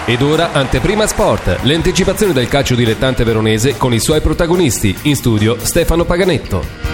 Ed ora Anteprima Sport, le anticipazioni del calcio dilettante veronese con i suoi protagonisti. In studio Stefano Paganetto.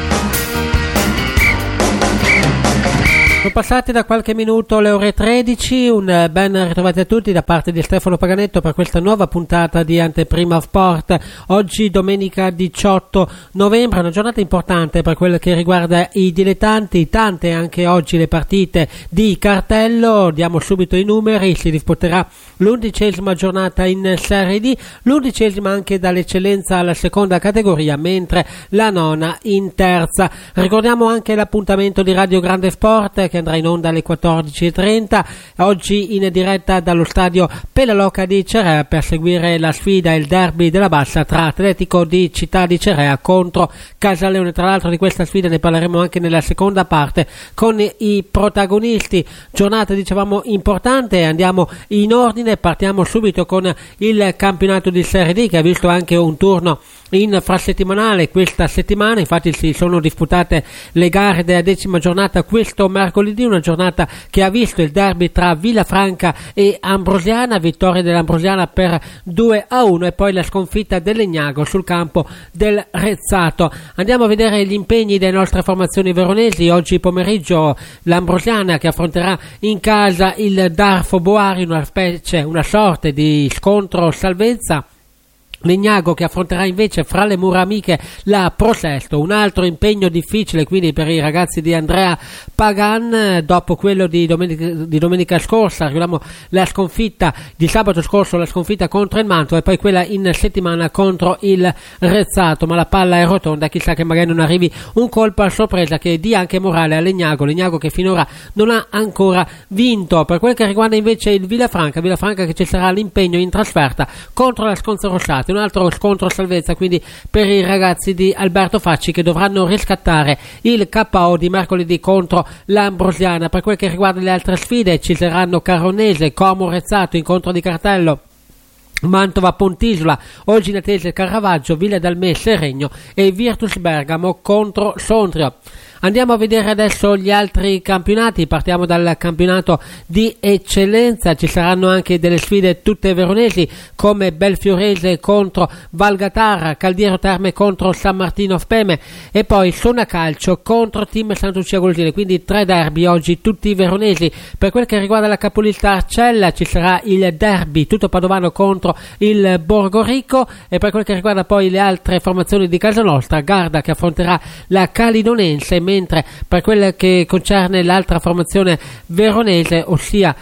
Sono passate da qualche minuto le ore 13, un ben ritrovati a tutti da parte di Stefano Paganetto per questa nuova puntata di Anteprima Sport. Oggi domenica 18 novembre, una giornata importante per quello che riguarda i dilettanti, tante anche oggi le partite di cartello. Diamo subito i numeri: si disputerà l'11ª giornata in Serie D, l'11ª anche dall'eccellenza alla seconda categoria, mentre la nona in terza. Ricordiamo anche l'appuntamento di Radio Grande Sport che andrà in onda alle 14.30, oggi in diretta dallo stadio Pelaloca di Cerea per seguire la sfida e il derby della Bassa tra Atletico di Città di Cerea contro Casaleone. Tra l'altro di questa sfida ne parleremo anche nella seconda parte con i protagonisti. Giornata dicevamo importante, andiamo in ordine, partiamo subito con il campionato di Serie D che ha visto anche un turno infrasettimanale questa settimana. Infatti si sono disputate le gare della 10ª giornata questo mercoledì, una giornata che ha visto il derby tra Villafranca e Ambrosiana, vittoria dell'Ambrosiana per 2-1 e poi la sconfitta del Legnago sul campo del Rezzato. Andiamo a vedere gli impegni delle nostre formazioni veronesi. Oggi pomeriggio l'Ambrosiana che affronterà in casa il Darfo Boari, una sorta di scontro salvezza. Legnago che affronterà invece fra le mura amiche la Prosesto, un altro impegno difficile quindi per i ragazzi di Andrea Pagan dopo quello di domenica scorsa. Arriviamo la sconfitta di sabato scorso, la sconfitta contro il Mantua e poi quella in settimana contro il Rezzato, ma la palla è rotonda, chissà che magari non arrivi un colpo a sorpresa che dia anche morale a Legnago che finora non ha ancora vinto. Per quel che riguarda invece il Villafranca che ci sarà l'impegno in trasferta contro la Sconza Rossate, un altro scontro salvezza quindi per i ragazzi di Alberto Facci che dovranno riscattare il KO di mercoledì contro l'Ambrosiana. Per quel che riguarda le altre sfide ci saranno Caronese, Como Rezzato, incontro di cartello Mantova Pontisola, Olginatese Caravaggio, Villa Dalmè Seregno e Virtus Bergamo contro Sondrio. Andiamo a vedere adesso gli altri campionati, partiamo dal campionato di eccellenza. Ci saranno anche delle sfide tutte veronesi come Belfiorese contro Valgatarra, Caldiero Terme contro San Martino Speme e poi Sona Calcio contro Team Santa Lucia Golgine, quindi 3 derby oggi tutti veronesi. Per quel che riguarda la capolista Arcella ci sarà il derby tutto padovano contro il Borgorico e per quel che riguarda poi le altre formazioni di casa nostra, Garda che affronterà la Calinonense, mentre per quel che concerne l'altra formazione veronese, ossia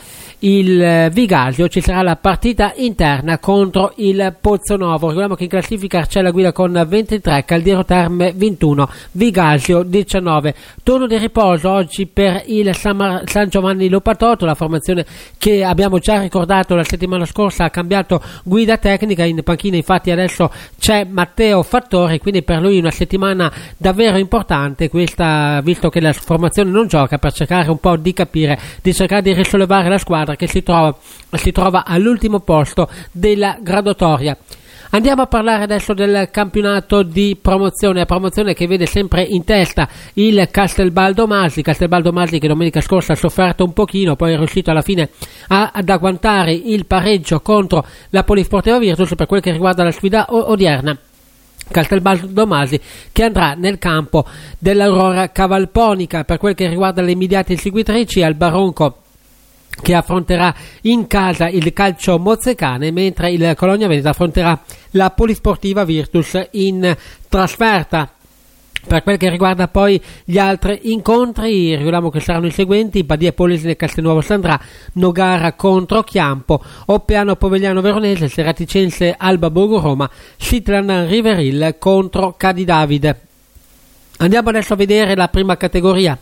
il Vigasio, ci sarà la partita interna contro il Pozzonovo. Ricordiamo che in classifica Arcella guida con 23, Caldiero Terme 21, Vigasio 19. Turno di riposo oggi per il San Giovanni Lopatotto, la formazione che abbiamo già ricordato la settimana scorsa ha cambiato guida tecnica, in panchina infatti adesso c'è Matteo Fattori, quindi per lui una settimana davvero importante questa, visto che la formazione non gioca, per cercare un po' di capire, di cercare di risollevare la squadra che si trova all'ultimo posto della graduatoria. Andiamo a parlare adesso del campionato di promozione che vede sempre in testa il Castelbaldo Masi che domenica scorsa ha sofferto un pochino, poi è riuscito alla fine ad agguantare il pareggio contro la Polisportiva Virtus. Per quel che riguarda la sfida odierna, Castelbaldo Masi che andrà nel campo dell'Aurora Cavalponica. Per quel che riguarda le immediate seguitrici, al Baronco che affronterà in casa il Calcio Mozzecane, mentre il Colonia Veneta affronterà la Polisportiva Virtus in trasferta. Per quel che riguarda poi gli altri incontri, ricordiamo che saranno i seguenti: Badia Polesine Castelnuovo Sandrà, Nogara contro Chiampo, Oppiano Povegliano Veronese, Seraticense Alba Borgo Roma, Sitlan Riveril contro Cadidavide. Andiamo adesso a vedere la prima categoria,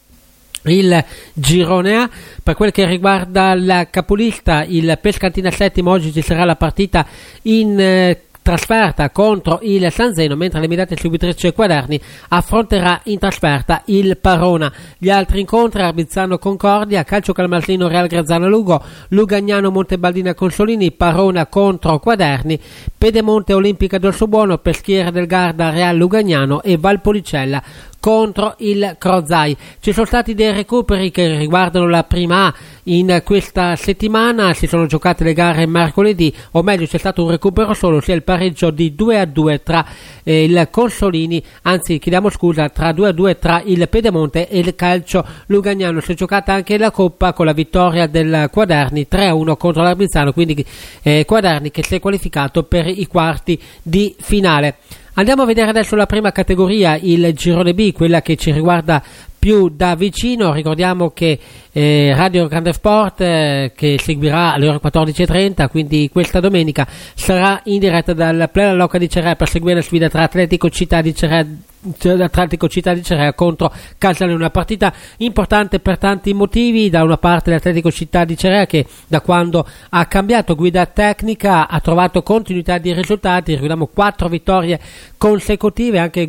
il Girone A. Per quel che riguarda la capolista, il Pescantina Settimo, oggi ci sarà la partita in trasferta contro il San Zeno, mentre l'immediata seguitrice Quaderni affronterà in trasferta il Parona. Gli altri incontri: Arbizzano Concordia, Calcio Calmasino Real Grazzano Lugo, Lugagnano Montebaldina Consolini, Parona contro Quaderni, Pedemonte Olimpica Dorsobuono, Peschiera del Garda Real Lugagnano e Valpolicella contro il Crozai. Ci sono stati dei recuperi che riguardano la prima A in questa settimana, si sono giocate le gare mercoledì, o meglio c'è stato un recupero solo, sia il pareggio di 2-2 tra il Consolini, anzi chiediamo scusa, tra 2-2 tra il Pedemonte e il Calcio Lugagnano. Si è giocata anche la Coppa con la vittoria del Quaderni 3-1 contro l'Arbizzano, quindi Quaderni che si è qualificato per i quarti di finale. Andiamo a vedere adesso la prima categoria, il girone B, quella che ci riguarda più da vicino. Ricordiamo che Radio Grande Sport che seguirà alle ore 14.30, quindi questa domenica sarà in diretta dal Plena Locca di Cerrea per seguire la sfida tra Atletico Città di Cerrea contro Casaleo, una partita importante per tanti motivi. Da una parte l'Atletico Città di Cerrea che da quando ha cambiato guida tecnica ha trovato continuità di risultati, ricordiamo 4 vittorie consecutive, anche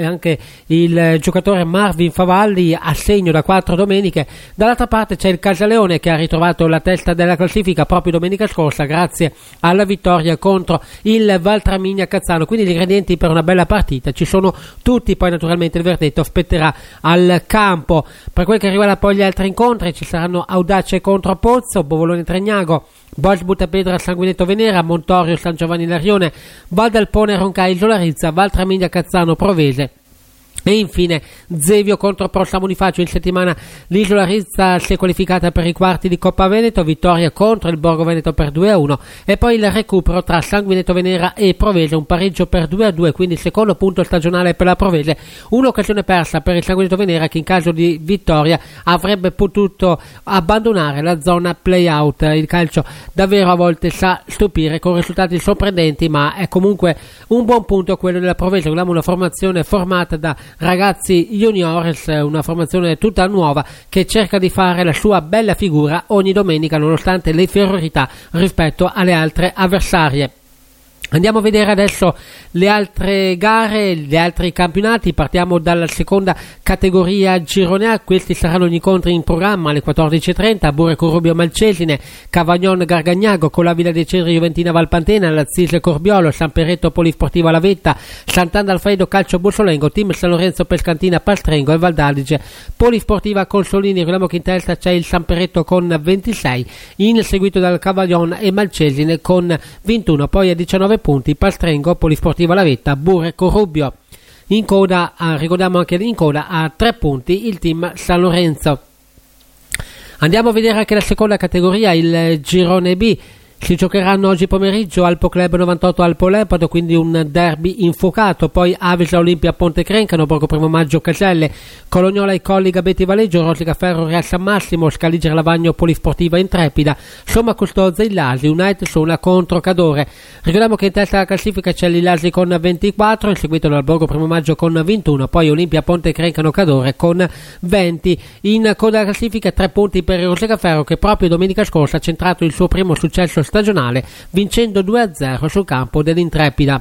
il giocatore Marvin Favalli a segno da 4 domeniche. Dall'altra parte c'è il Casaleone che ha ritrovato la testa della classifica proprio domenica scorsa grazie alla vittoria contro il Valtramigna Cazzano, quindi gli ingredienti per una bella partita ci sono tutti. Poi naturalmente il verdetto spetterà al campo. Per quel che riguarda poi gli altri incontri ci saranno Audace contro Pozzo, Bovolone Tregnago, Bosch Buttapedra Sanguinetto Venera, Montorio San Giovanni Larione, Val d'Alpone Roncai Isola Rizza, Valtramigna Cazzano Provese. E infine Zevio contro Pro San Bonifacio. In settimana l'Isola Rizza si è qualificata per i quarti di Coppa Veneto, vittoria contro il Borgo Veneto per 2-1, e poi il recupero tra Sanguinetto Venera e Provese, un pareggio per 2-2, quindi il secondo punto stagionale per la Provese, un'occasione persa per il Sanguinetto Venera che in caso di vittoria avrebbe potuto abbandonare la zona play-out. Il calcio davvero a volte sa stupire con risultati sorprendenti, ma è comunque un buon punto quello della Provese. Abbiamo una formazione formata da ragazzi juniores, una formazione tutta nuova che cerca di fare la sua bella figura ogni domenica nonostante le inferiorità rispetto alle altre avversarie. Andiamo a vedere adesso le altre gare, gli altri campionati. Partiamo dalla seconda categoria girone A. Questi saranno gli incontri in programma alle 14.30: Bure Corrubio Malcesine, Cavagnon Gargagnago, Colavilla dei Cedri Juventina Valpantena, Lazzise Corbiolo, San Perretto Polisportiva Lavetta, Sant'Andalfredo Calcio Bussolengo, Team San Lorenzo Pescantina Pastrengo e Valdalige Polisportiva Consolini. Ricordiamo che in testa c'è il San Perretto con 26, seguito dal Cavagnon e Malcesine con 21, poi a 19 punti Pastrengo, Polisportiva Lavetta, Bure Corrubio. In coda, ricordiamo anche in coda a 3 punti il team San Lorenzo. Andiamo a vedere anche la seconda categoria, il girone B. Si giocheranno oggi pomeriggio Alpo Club 98 Alpo Leopardo, quindi un derby infuocato, poi Avesa Olimpia Ponte Crencano, Borgo Primo Maggio Caselle, Colognola e Colli Gabetti Valeggio, Rosica Ferro Real San Massimo, Scaligera Lavagno Polisportiva Intrepida, Somma Custozza Illasi, United Sona contro Cadore. Ricordiamo che in testa alla classifica c'è l'Illasi con 24, seguito dal Borgo Primo Maggio con 21, poi Olimpia Ponte Crencano Cadore con 20. In coda alla classifica 3 punti per il Rosica Ferro che proprio domenica scorsa ha centrato il suo primo successo stagionale vincendo 2-0 sul campo dell'Intrepida.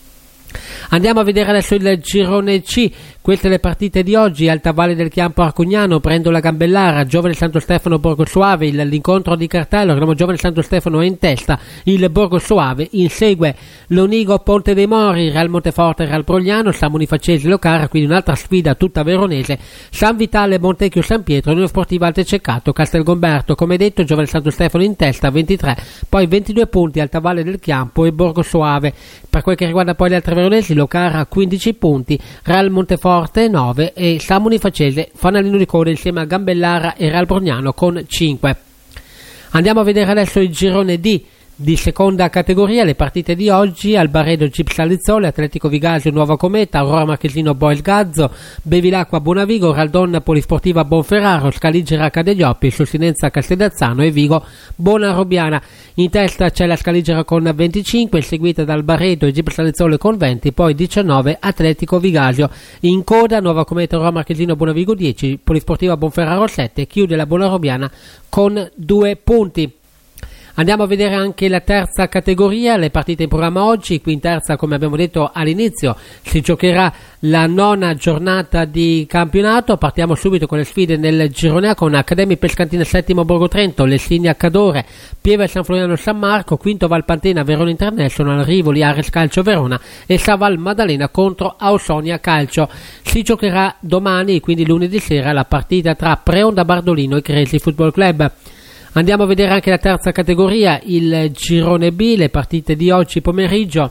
Andiamo a vedere adesso il girone C. Queste le partite di oggi: Alta Valle del Chiampo Arcugnano, Brendola Gambellara, Giovane Santo Stefano Borgo Soave, l'incontro di cartello, Giovane Santo Stefano è in testa, il Borgo Soave insegue Lonigo Ponte dei Mori, Real Monteforte Real Progliano, San Bonifacese Locara, quindi un'altra sfida tutta veronese, San Vitale Montecchio San Pietro, Unione Sportiva Alte Ceccato, Castelgomberto, come detto Giovane Santo Stefano in testa 23, poi 22 punti Alta Valle del Chiampo e Borgo Soave. Per quel che riguarda poi le altre veronesi, Locara 15 punti, Real Monteforte 9 e San Bonifacese fanalino di coda insieme a Gambellara e Real Brognano con 5. Andiamo a vedere adesso il girone D di seconda categoria. Le partite di oggi: Albaredo Gips Salizzole, Atletico Vigasio Nuova Cometa, Aurora Marchesino Bois Gazzo, Bevilacqua Bonavigo, Raldon Polisportiva Bonferraro, Scaligera Cadeglioppi, Sussinenza Castellazzano e Vigo Bonarobiana. In testa c'è la Scaligera con 25, seguita da Albaredo e Gips Salizzole con 20, poi 19 Atletico Vigasio. In coda Nuova Cometa, Aurora Marchesino Bonavigo 10, Polisportiva Bonferraro 7, chiude la Bonarobiana con 2 punti. Andiamo a vedere anche la terza categoria, le partite in programma oggi. Qui in terza, come abbiamo detto all'inizio, si giocherà la 9ª giornata di campionato. Partiamo subito con le sfide nel girone A, con Accademia Pescantina 7° Borgo Trento, Lessinia Cadore, Pieve San Floriano San Marco, Quinto Valpantena Verona International, Rivoli Ares Calcio Verona e Saval Maddalena contro Ausonia Calcio. Si giocherà domani, quindi lunedì sera, la partita tra Preonda Bardolino e Cresi Football Club. Andiamo a vedere anche la terza categoria, il girone B, le partite di oggi pomeriggio.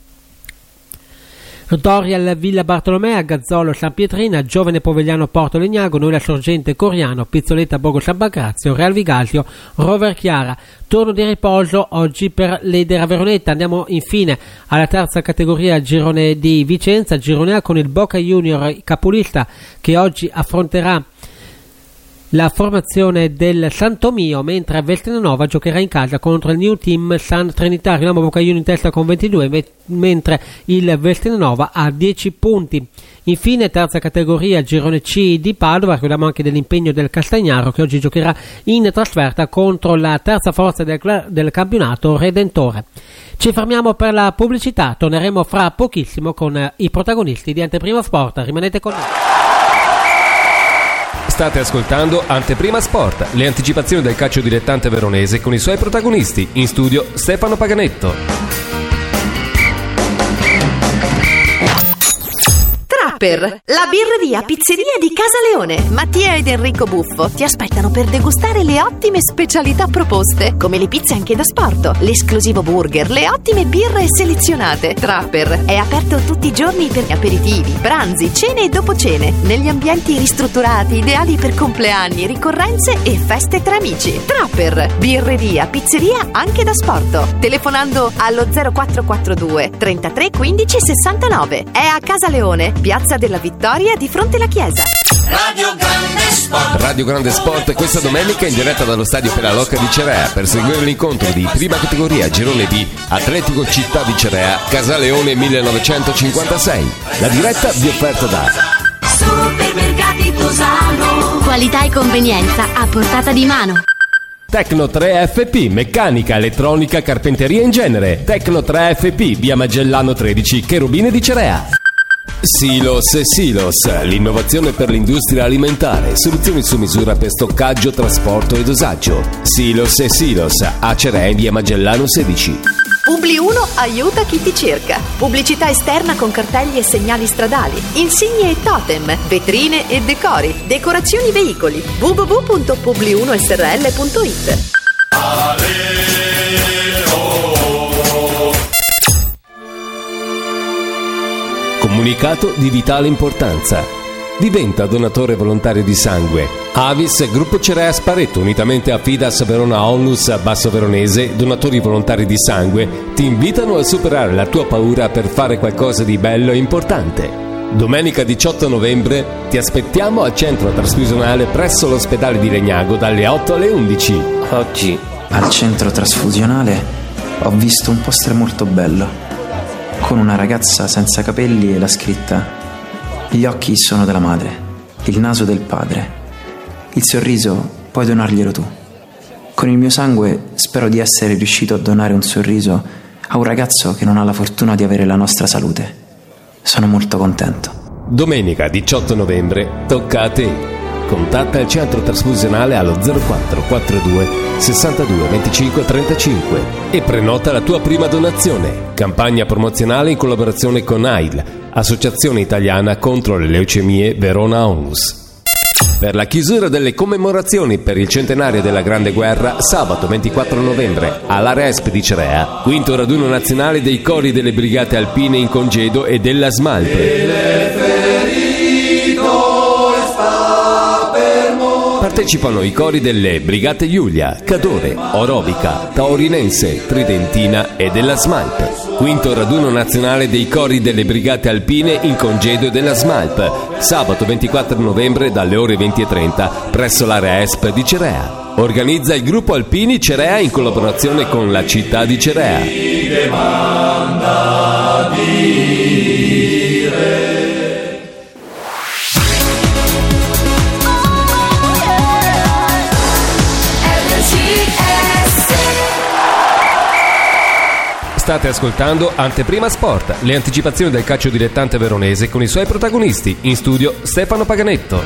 Dorial Villa Bartolomea, Gazzolo San Pietrina, Giovane Povegliano Porto Legnago, Noila Sorgente Coriano, Pizzoletta Borgo San Bagrazio, Real Vigasio, Rover Chiara. Turno di riposo oggi per l'Edera Veronetta. Andiamo infine alla terza categoria, girone di Vicenza, girone A, con il Boca Junior capolista che oggi affronterà la formazione del Santomio, mentre Vestinanova giocherà in casa contro il New Team San Trinitario. Dinamo Boca Juniors in testa con 22, mentre il Vestinanova ha 10 punti. Infine, terza categoria, girone C di Padova. Ricordiamo anche dell'impegno del Castagnaro, che oggi giocherà in trasferta contro la terza forza del campionato, Redentore. Ci fermiamo per la pubblicità, torneremo fra pochissimo con i protagonisti di Anteprima Sport. Rimanete con noi. State ascoltando Anteprima Sport, le anticipazioni del calcio dilettante veronese con i suoi protagonisti. In studio Stefano Paganetto. Trapper, la birreria pizzeria di Casa Leone. Mattia ed Enrico Buffo ti aspettano per degustare le ottime specialità proposte, come le pizze anche da sport, l'esclusivo burger, le ottime birre selezionate. Trapper è aperto tutti i giorni per aperitivi, pranzi, cene e dopocene, negli ambienti ristrutturati ideali per compleanni, ricorrenze e feste tra amici. Trapper, birreria pizzeria anche da sport. Telefonando allo 0442 33 15 69. È a Casa Leone, Piazza della Vittoria, di fronte alla chiesa. Radio Grande Sport questa domenica in diretta dallo stadio Peralocca di Cerea per seguire l'incontro di prima categoria girone B Atletico Città di Cerea Casaleone 1956. La diretta vi è offerta da Supermercati Tosano. Qualità e convenienza a portata di mano. Tecno 3 FP, meccanica, elettronica, carpenteria in genere. Tecno 3 FP, via Magellano 13, Cherubine di Cerea. Silos e Silos, l'innovazione per l'industria alimentare, soluzioni su misura per stoccaggio, trasporto e dosaggio. Silos e Silos, a Cerea in via Magellano 16. Publi 1 aiuta chi ti cerca. Pubblicità esterna con cartelli e segnali stradali, insigne e totem, vetrine e decori, decorazioni veicoli. www.publi1srl.it. Comunicato di vitale importanza. Diventa donatore volontario di sangue. Avis Gruppo Cerea Sparetto, unitamente a Fidas Verona Onlus Basso Veronese, donatori volontari di sangue, ti invitano a superare la tua paura per fare qualcosa di bello e importante. Domenica 18 novembre ti aspettiamo al centro trasfusionale presso l'ospedale di Legnago dalle 8 alle 11. Oggi al centro trasfusionale ho visto un poster molto bello, con una ragazza senza capelli e la scritta: gli occhi sono della madre, il naso del padre, il sorriso puoi donarglielo tu. Con il mio sangue spero di essere riuscito a donare un sorriso a un ragazzo che non ha la fortuna di avere la nostra salute. Sono molto contento. Domenica 18 novembre tocca a te. Contatta il centro trasfusionale allo 0442 62 25 35 e prenota la tua prima donazione. Campagna promozionale in collaborazione con AIL, Associazione Italiana contro le Leucemie Verona Onlus. Per la chiusura delle commemorazioni per il centenario della Grande Guerra, sabato 24 novembre all'Area ESP di Cerea, quinto raduno nazionale dei cori delle brigate alpine in congedo e della SMALP. Partecipano i cori delle Brigate Giulia, Cadore, Orobica, Taurinense, Tridentina e della SMALP. Quinto raduno nazionale dei cori delle Brigate Alpine in congedo e della SMALP, sabato 24 novembre dalle ore 20:30 presso l'area ESP di Cerea. Organizza il gruppo Alpini Cerea in collaborazione con la città di Cerea. State ascoltando Anteprima Sport, le anticipazioni del calcio dilettante veronese con i suoi protagonisti. In studio Stefano Paganetto.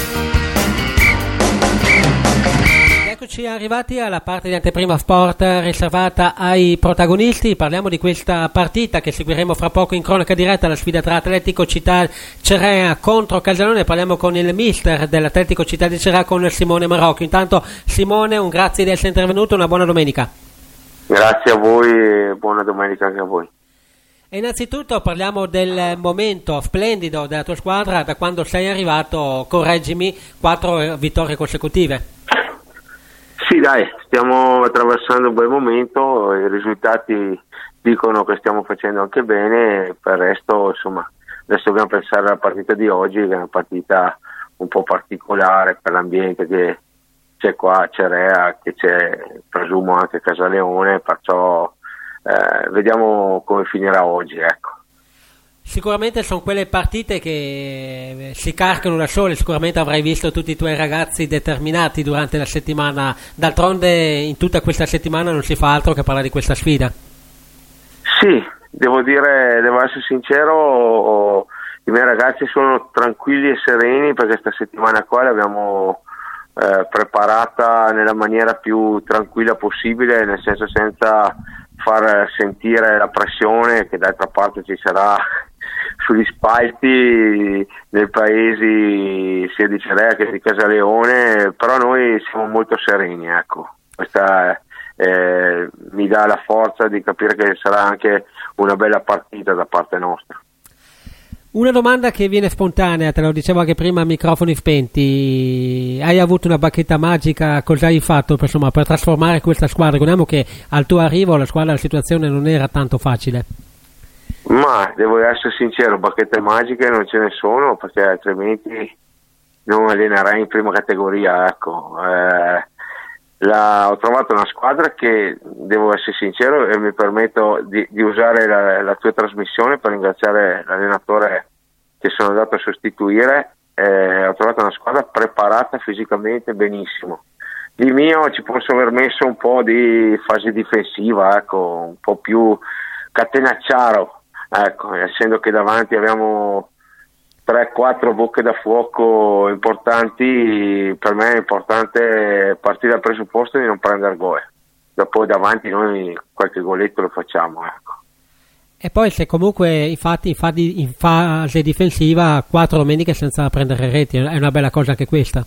Eccoci arrivati alla parte di Anteprima Sport riservata ai protagonisti. Parliamo di questa partita che seguiremo fra poco in cronaca diretta, la sfida tra Atletico Città Cerea contro Casalone. Parliamo con il mister dell'Atletico Città di Cerea, con Simone Marocco. Intanto Simone, un grazie di essere intervenuto, una buona domenica. Grazie a voi e buona domenica anche a voi. E innanzitutto parliamo del momento splendido della tua squadra da quando sei arrivato, correggimi, 4 vittorie consecutive. Sì, dai, stiamo attraversando un bel momento, i risultati dicono che stiamo facendo anche bene, per il resto insomma adesso dobbiamo pensare alla partita di oggi, che è una partita un po' particolare per l'ambiente che c'è qua a Cerea, che c'è presumo anche a Casaleone, perciò vediamo come finirà oggi, ecco. Sicuramente sono quelle partite che si caricano da sole, sicuramente avrai visto tutti i tuoi ragazzi determinati durante la settimana, d'altronde in tutta questa settimana non si fa altro che parlare di questa sfida. Sì, devo essere sincero, i miei ragazzi sono tranquilli e sereni perché questa settimana qua l'abbiamo preparata nella maniera più tranquilla possibile, nel senso senza far sentire la pressione che d'altra parte ci sarà sugli spalti nei paesi sia di Cerea che di Casaleone, però noi siamo molto sereni, ecco. Questa mi dà la forza di capire che sarà anche una bella partita da parte nostra. Una domanda che viene spontanea, te lo dicevo anche prima a microfoni spenti: hai avuto una bacchetta magica, cosa hai fatto per trasformare questa squadra? Ricordiamo che al tuo arrivo la situazione non era tanto facile. Ma devo essere sincero, bacchette magiche non ce ne sono, perché altrimenti non allenerei in prima categoria, ecco. Ho trovato una squadra che, devo essere sincero, e mi permetto di usare la tua trasmissione per ringraziare l'allenatore che sono andato a sostituire. Ho trovato una squadra preparata fisicamente benissimo. Di mio ci posso aver messo un po' di fase difensiva, ecco, un po' più catenacciaro, ecco, essendo che davanti abbiamo 3-4 bocche da fuoco importanti. Per me è importante partire dal presupposto di non prendere gol, dopo davanti noi qualche goletto lo facciamo, ecco. E poi se comunque infatti in fase difensiva 4 domeniche senza prendere reti, è una bella cosa anche questa.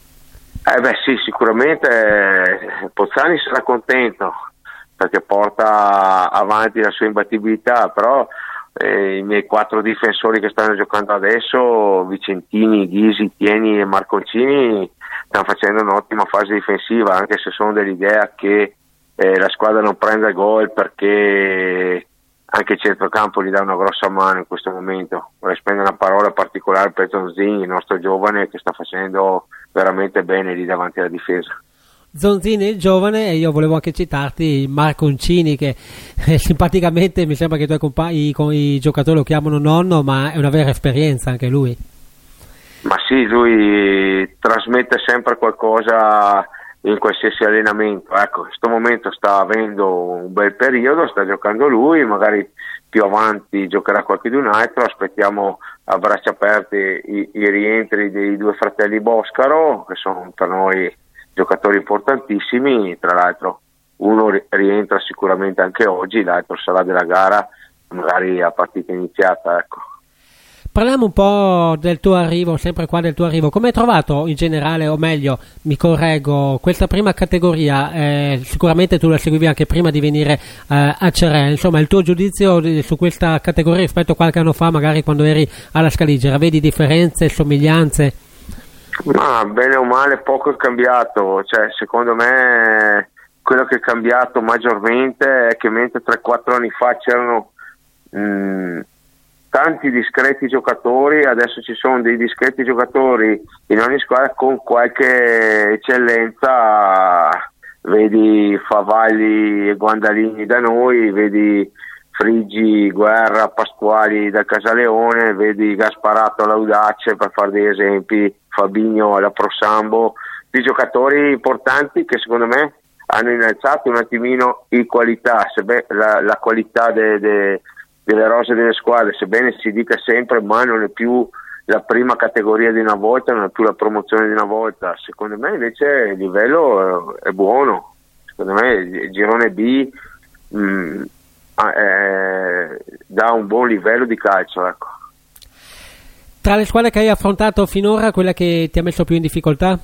Sì, sicuramente Pozzani sarà contento perché porta avanti la sua imbattibilità, però i miei 4 difensori che stanno giocando adesso, Vicentini, Ghisi, Tieni e Marconcini, stanno facendo un'ottima fase difensiva, anche se sono dell'idea che la squadra non prenda gol, perché anche il centrocampo gli dà una grossa mano in questo momento. Vorrei spendere una parola particolare per Zonzini, il nostro giovane, che sta facendo veramente bene lì davanti alla difesa. Zonzini il giovane, e io volevo anche citarti Marconcini, che simpaticamente mi sembra che i tuoi compagni, i giocatori lo chiamano nonno, ma è una vera esperienza anche lui. Ma sì, lui trasmette sempre qualcosa in qualsiasi allenamento, ecco. In questo momento sta avendo un bel periodo, sta giocando lui, magari più avanti giocherà qualcun altro. Aspettiamo a braccia aperte i rientri dei 2 fratelli Boscaro, che sono per noi giocatori importantissimi. Tra l'altro uno rientra sicuramente anche oggi, l'altro sarà della gara magari a partita iniziata, ecco. Parliamo un po' del tuo arrivo, sempre qua del tuo arrivo. Come hai trovato in generale, o meglio, mi correggo, questa prima categoria? Sicuramente tu la seguivi anche prima di venire a Cerea. Insomma, il tuo giudizio su questa categoria rispetto a qualche anno fa, magari quando eri alla Scaligera, vedi differenze, somiglianze? Ma bene o male poco è cambiato, cioè secondo me quello che è cambiato maggiormente è che mentre 3-4 anni fa c'erano tanti discreti giocatori, adesso ci sono dei discreti giocatori in ogni squadra con qualche eccellenza. Vedi Favalli e Guandalini da noi, vedi Friggi, Guerra, Pasquali da Casaleone, vedi Gasparato all'Audace, per fare dei esempi, Fabinho alla Pro Sambo, di giocatori importanti che secondo me hanno innalzato un attimino in qualità, la qualità delle rose delle squadre, sebbene si dica sempre ma non è più la prima categoria di una volta, non è più la promozione di una volta. Secondo me invece il livello è buono, secondo me il girone B dà un buon livello di calcio, ecco. Tra le squadre che hai affrontato finora, quella che ti ha messo più in difficoltà?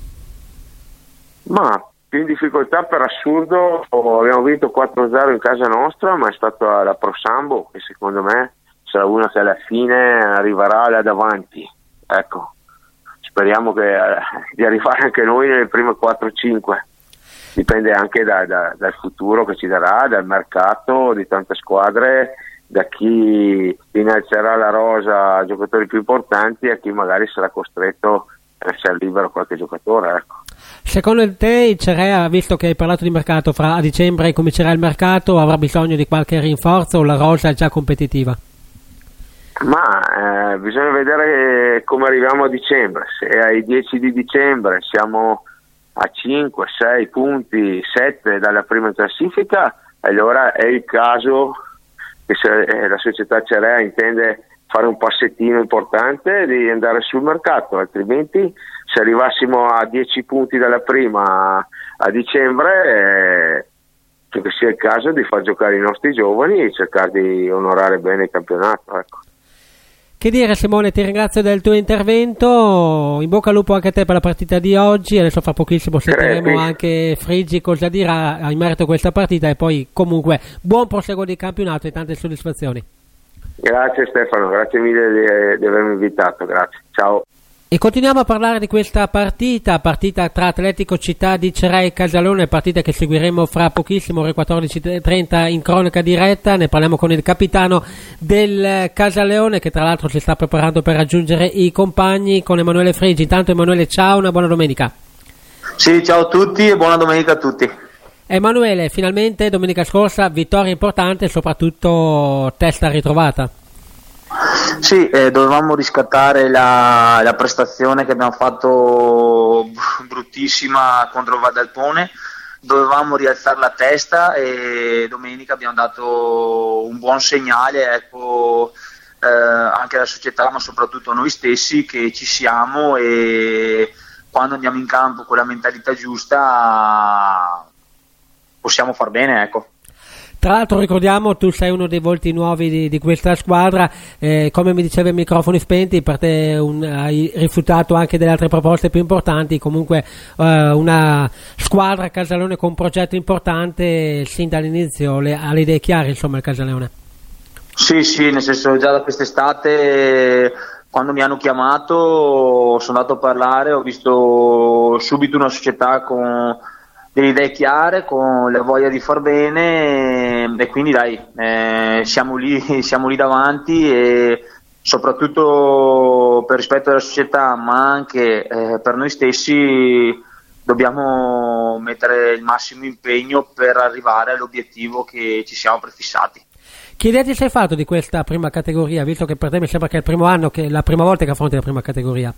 Ma più in difficoltà, per assurdo, abbiamo vinto 4-0 in casa nostra, ma è stata la Pro Sambo, che secondo me sarà una che alla fine arriverà là davanti, ecco. Speriamo di arrivare anche noi nelle prime 4-5. Dipende anche dal futuro che ci darà, dal mercato di tante squadre, da chi innalzerà la rosa a giocatori più importanti e a chi magari sarà costretto a lasciare libero qualche giocatore, ecco. Secondo te il Cerea, visto che hai parlato di mercato, a dicembre comincerà il mercato, avrà bisogno di qualche rinforzo o la rosa è già competitiva? Ma bisogna vedere come arriviamo a dicembre. Se ai 10 di dicembre siamo a 5, 6 punti, 7 dalla prima classifica, allora è il caso che, se la società Cerea intende fare un passettino importante, di andare sul mercato, altrimenti se arrivassimo a 10 punti dalla prima a dicembre credo che sia il caso di far giocare i nostri giovani e cercare di onorare bene il campionato, ecco. Che dire, Simone, ti ringrazio del tuo intervento, in bocca al lupo anche a te per la partita di oggi. Adesso fra pochissimo sentiremo anche Frigi cosa dirà in merito a questa partita, e poi comunque buon proseguo di campionato e tante soddisfazioni. Grazie Stefano, grazie mille di avermi invitato, grazie, ciao. E continuiamo a parlare di questa partita tra Atletico Città di Cerea e Casalone, partita che seguiremo fra pochissimo, ore 14:30 in cronaca diretta. Ne parliamo con il capitano del Casaleone, che tra l'altro si sta preparando per raggiungere i compagni, con Emanuele Frigi. Intanto Emanuele, ciao, una buona domenica. Sì, ciao a tutti e buona domenica a tutti. Emanuele, finalmente domenica scorsa vittoria importante e soprattutto testa ritrovata. Sì, dovevamo riscattare la prestazione che abbiamo fatto bruttissima contro Vadalpone, dovevamo rialzare la testa e domenica abbiamo dato un buon segnale, ecco, anche alla società ma soprattutto a noi stessi, che ci siamo e quando andiamo in campo con la mentalità giusta possiamo far bene, ecco. Tra l'altro ricordiamo, tu sei uno dei volti nuovi di questa squadra, come mi diceva i microfoni spenti, per te hai rifiutato anche delle altre proposte più importanti, comunque una squadra Casalone con un progetto importante sin dall'inizio, ha le idee chiare insomma il Casaleone. Sì, nel senso già da quest'estate quando mi hanno chiamato sono andato a parlare, ho visto subito una società con delle idee chiare, con la voglia di far bene e quindi siamo lì davanti e soprattutto per rispetto della società ma anche per noi stessi dobbiamo mettere il massimo impegno per arrivare all'obiettivo che ci siamo prefissati. Che idea ti sei fatto di questa prima categoria, visto che per te mi sembra che è il primo anno, che è la prima volta che affronti la prima categoria?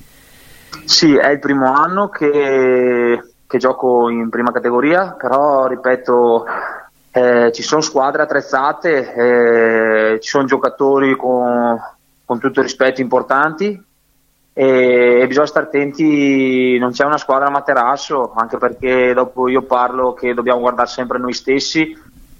Sì, è il primo anno che gioco in prima categoria, però ripeto, ci sono squadre attrezzate, ci sono giocatori con tutto il rispetto importanti e bisogna stare attenti, non c'è una squadra a materasso, anche perché dopo io parlo che dobbiamo guardare sempre noi stessi,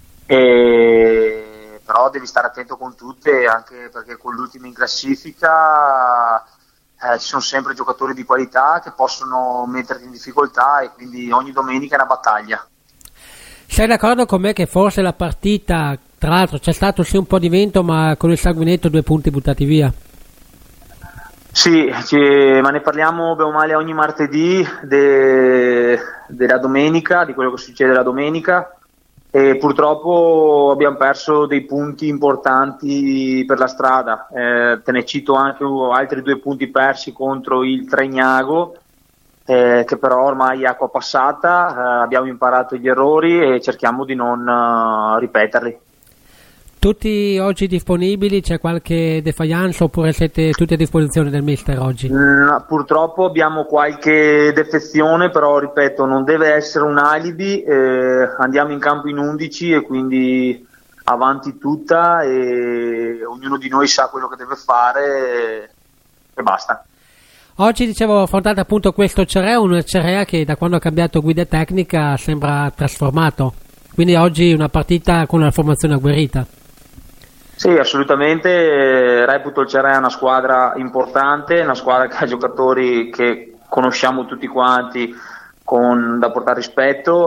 però devi stare attento con tutte, anche perché con l'ultima in classifica ci sono sempre giocatori di qualità che possono metterti in difficoltà e quindi ogni domenica è una battaglia. Sei d'accordo con me che forse la partita, tra l'altro c'è stato sì un po' di vento, ma con il sanguinetto 2 punti buttati via? Sì, ma ne parliamo bene o male ogni martedì della domenica, di quello che succede la domenica, e purtroppo abbiamo perso dei punti importanti per la strada. Te ne cito anche altri 2 punti persi contro il Tregnago, che però ormai è acqua passata, abbiamo imparato gli errori e cerchiamo di non ripeterli. Tutti oggi disponibili? C'è qualche defiance oppure siete tutti a disposizione del mister oggi? No, purtroppo abbiamo qualche defezione, però ripeto, non deve essere un alibi, andiamo in campo in 11 e quindi avanti tutta e ognuno di noi sa quello che deve fare e basta. Oggi dicevo affrontate appunto questo Cerea, un Cerea che da quando ha cambiato guida tecnica sembra trasformato, quindi oggi una partita con una formazione agguerrita. Sì, assolutamente, reputo il Cerea una squadra importante, una squadra che ha giocatori che conosciamo tutti quanti da portare rispetto,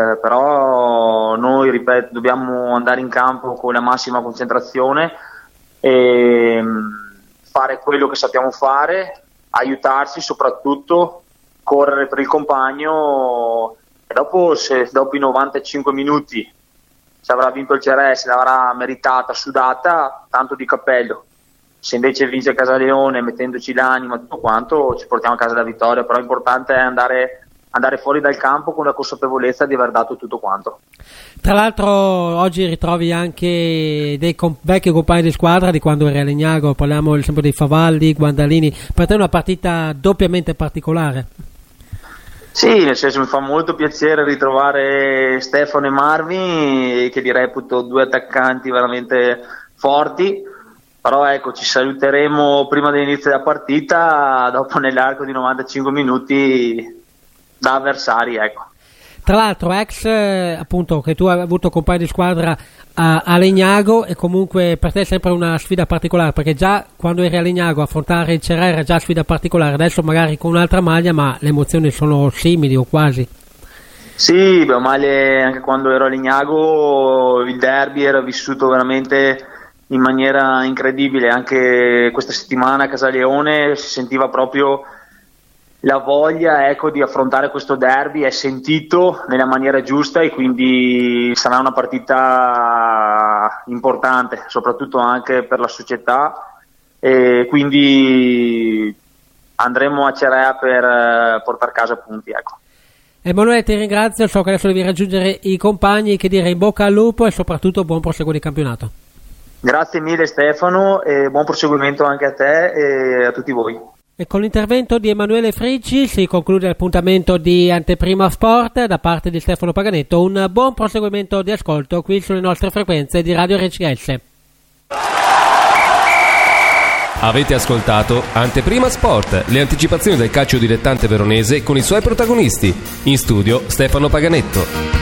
però noi, ripeto, dobbiamo andare in campo con la massima concentrazione e fare quello che sappiamo fare, aiutarsi, soprattutto correre per il compagno e dopo, se dopo i 95 minuti se avrà vinto il Cerea, se l'avrà meritata, sudata, tanto di cappello. Se invece vince Casaleone mettendoci l'anima, tutto quanto, ci portiamo a casa la vittoria, però l'importante è andare fuori dal campo con la consapevolezza di aver dato tutto quanto. Tra l'altro oggi ritrovi anche dei vecchi compagni di squadra di quando eri a Legnago, parliamo sempre dei Favalli, Guandalini, per te è una partita doppiamente particolare? Sì, nel senso mi fa molto piacere ritrovare Stefano e Marvi, che li reputo due attaccanti veramente forti, però ecco, ci saluteremo prima dell'inizio della partita, dopo nell'arco di 95 minuti da avversari, ecco. Tra l'altro appunto che tu hai avuto compagni di squadra a Legnago e comunque per te è sempre una sfida particolare, perché già quando eri a Legnago affrontare il Cerea era già sfida particolare, adesso magari con un'altra maglia ma le emozioni sono simili o quasi. Sì, beh, male, anche quando ero a Legnago il derby era vissuto veramente in maniera incredibile, anche questa settimana a Casaleone si sentiva proprio la voglia, ecco, di affrontare questo derby, è sentito nella maniera giusta e quindi sarà una partita importante, soprattutto anche per la società, e quindi andremo a Cerea per portare a casa punti, ecco. Emanuele, ti ringrazio, so che adesso devi raggiungere i compagni, che dire in bocca al lupo e soprattutto buon proseguo di campionato. Grazie mille Stefano e buon proseguimento anche a te e a tutti voi. E con l'intervento di Emanuele Friggi si conclude l'appuntamento di Anteprima Sport da parte di Stefano Paganetto. Un buon proseguimento di ascolto qui sulle nostre frequenze di Radio RCS. Avete ascoltato Anteprima Sport, le anticipazioni del calcio dilettante veronese con i suoi protagonisti. In studio Stefano Paganetto.